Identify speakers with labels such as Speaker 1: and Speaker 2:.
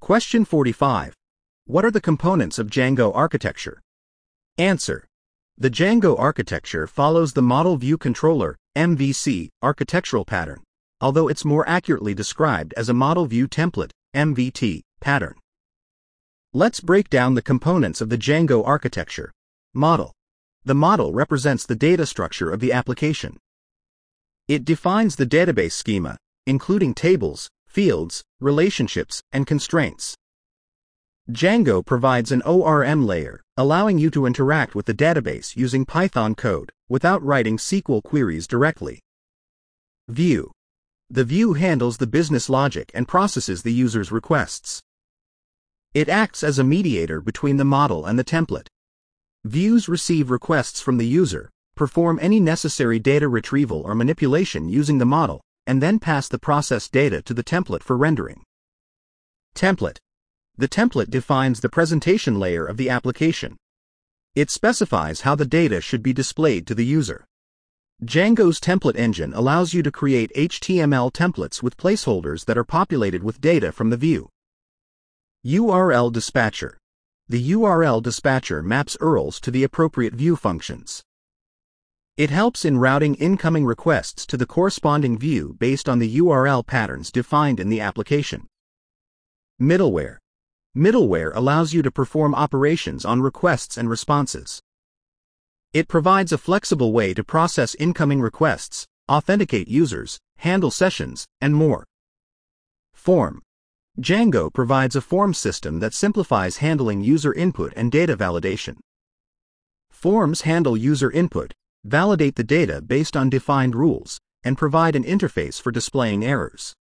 Speaker 1: Question 45. What are the components of Django architecture? Answer. The Django architecture follows the Model View Controller (MVC) architectural pattern, although it's more accurately described as a Model View Template (MVT) pattern. Let's break down the components of the Django architecture. Model. The model represents the data structure of the application. It defines the database schema, including tables, fields, relationships, and constraints. Django provides an ORM layer, allowing you to interact with the database using Python code without writing SQL queries directly. View. The view handles the business logic and processes the user's requests. It acts as a mediator between the model and the template. Views receive requests from the user, perform any necessary data retrieval or manipulation using the model, and then pass the processed data to the template for rendering. Template. The template defines the presentation layer of the application. It specifies how the data should be displayed to the user. Django's template engine allows you to create HTML templates with placeholders that are populated with data from the view. URL dispatcher. The URL dispatcher maps URLs to the appropriate view functions. It helps in routing incoming requests to the corresponding view based on the URL patterns defined in the application. Middleware. Middleware allows you to perform operations on requests and responses. It provides a flexible way to process incoming requests, authenticate users, handle sessions, and more. Form. Django provides a form system that simplifies handling user input and data validation. Forms handle user input, validate the data based on defined rules, and provide an interface for displaying errors.